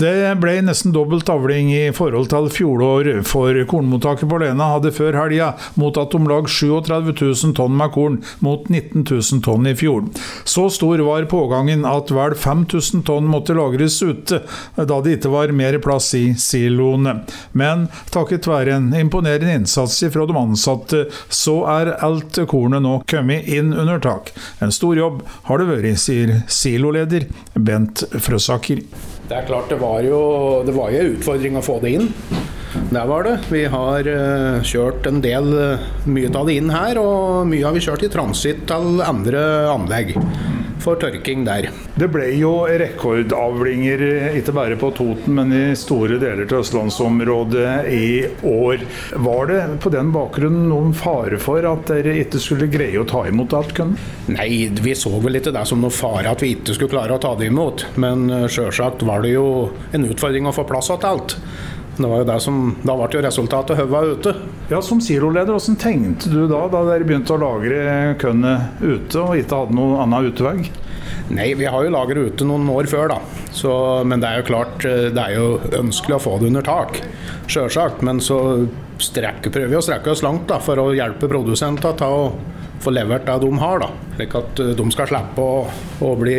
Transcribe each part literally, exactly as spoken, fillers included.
Det ble nesten dobbelt avling i forhold til fjolår, for kornmottaket på Lena hadde før helga mottatt om lag trettini tusen tonn med korn mot nitten tusen tonn i fjor. Så stor var pågangen at vel fem tusen tonn måtte lagres ute, da det ikke var mer plass i siloene. Men takket være en imponerende innsats fra de ansatte, så er alt kornet nå kommet inn under tak. En stor jobb har det vært, sier siloleder Bent Frøsaker. Det er klart, det var jo det var jo en utfordring å få det inn. Der var det. Vi har uh, kjørt en del, uh, mye av det inn her, og mye har vi kjørt i transitt til andre anlegg for tørking der. Det ble jo rekordavlinger, ikke bare på Toten, men i store deler til Østlandsområdet i år. Var det på den bakgrunnen noen fare for at dere ikke skulle greie å ta imot alt kun? Nei, vi så vel ikke det som noe fare at vi ikke skulle klare å ta det imot, men uh, selvsagt var det jo en utfordring å få plass til alt. Det var jo det som, da ble jo resultatet høva ute. Ja, som siloleder, hvordan tenkte du da, da dere begynte å lagre kønnet ute og ikke hadde noen annen utveg? Nei, vi har jo lagret ute noen år før da, så, men det er jo klart, det er jo ønskelig å få det under tak, selvsagt, men så strekker, prøver vi å strekke oss langt da, for å hjelpe produsenter til å få levert det de har da, slik at de skal slippe å, å bli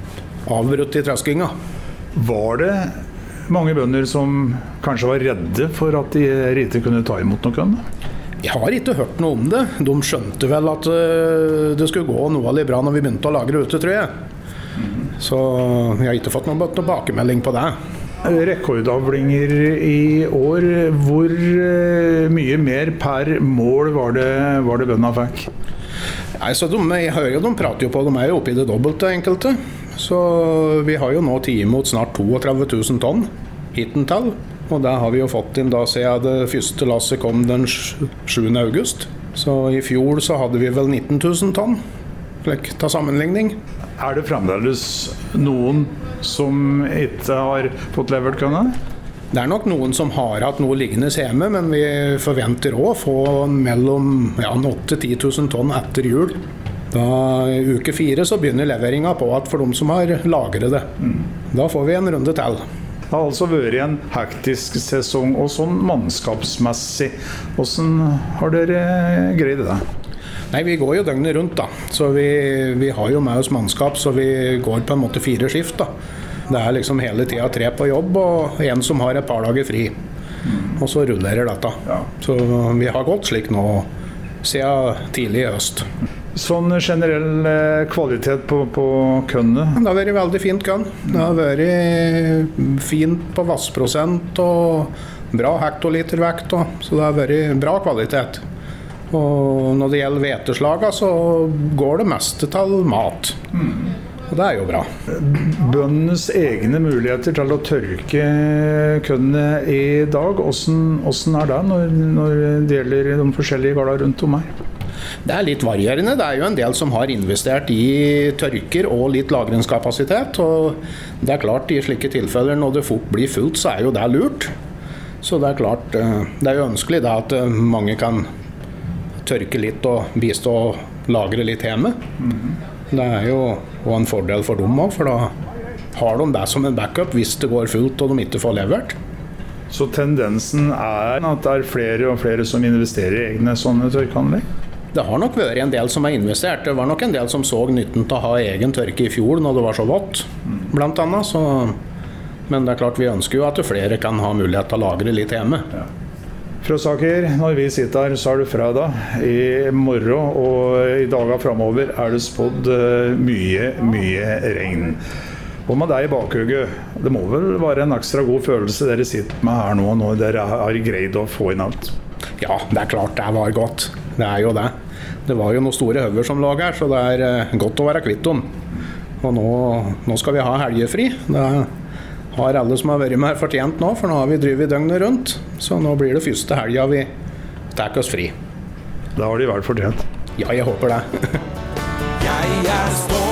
avbrutt i traskinga. Var det mange bønder som kanskje var redde for at de ikke kunne ta imot noe kønn? Jeg har ikke hørt noe om det. De skjønte vel at uh, det skulle gå noe litt bra når vi begynte å lagre ute, tror jeg. Mm. Så jeg har ikke fått noen tilbakemelding på det. Rekordavlinger i år, hvor uh, mye mer per mål var det, var det bøndene fikk? Nei, så de, jeg hører jo, de prater jo på, de er jo oppe i det dobbelte enkelte. Så vi har jo nå tatt imot snart trettito tusen tonn hittentall, og det har vi jo fått inn da siden det første lasset kom den sjuende august. Så i fjor så hadde vi vel nitten tusen tonn, slik til sammenligning. Er det fremdeles noen som ikke har fått levert kønnet? Det er nok noen som har hatt noe liggende hjemme, men vi forventer også å få mellom ja, åtte til ti tusen tonn etter jul. Da i uke fire så begynner leveringen på at for de som har lagret det. Mm. Da får vi en runde til. Det har altså vært en hektisk sesong, og sånn mannskapsmessig. Hvordan har dere greid det? Nei, vi går jo døgnet rundt da. Så vi, vi har jo med oss mannskap, så vi går på en måte fire skift da. Det er liksom hele tiden tre på jobb, og en som har et par dager fri. Mm. Og så rullerer dette. Ja. Så vi har gått slik nå, siden tidlig i høst. Sånn generell kvalitet på, på kønnet? Det har vært veldig fint kønn. Det har vært fint på vassprosent og bra hektolitervekt, så det har vært bra kvalitet. Og når det gjelder hveteslaget, så går det meste til mat. Mm. Og det er jo bra. Bøndenes egne muligheter til å tørke kønnet i dag, hvordan, hvordan er det når, når det gjelder de forskjellige gårdene rundt om her? Det er litt varierende. Det er jo en del som har investert i tørker og litt lagringskapasitet, og det er klart i slike tilfeller når det fort blir fullt, så er jo det lurt. Så det er klart, det er jo ønskelig da at mange kan tørke litt og bistå og lagre litt hjemme. Det er jo også en fordel for dem også, for da har de det som en backup hvis det går fullt og de ikke får levert. Så tendensen er at det er flere og flere som investerer i egne sånne tørkeanlegg? Det har nok vært en del som har investert. Det var nok en del som så nytten til å ha egen tørke i fjor når det var så vått, blant annet. Så, men det er klart vi ønsker jo at flere kan ha mulighet til å lagre litt hjemme. Ja. Frøsaker, når vi sitter her, så er det fredag i morgen, og i dager fremover er det spådd mye, mye regn. Og med deg i bakhugget, det må vel være en ekstra god følelse dere sitter med her nå, når dere har greid å få inn alt? Ja, det er klart det var godt. Det er jo det. Det var jo noen store høver som lå her, så det er godt å være kvitt dem. Og nå, nå skal vi ha helgefri. Det har alle som har vært med her fortjent nå, for nå har vi drivet døgnet rundt. Så nå blir det første helga vi tar oss fri. Da har de vært fortjent. Ja, jeg håper det. Jeg er stolt.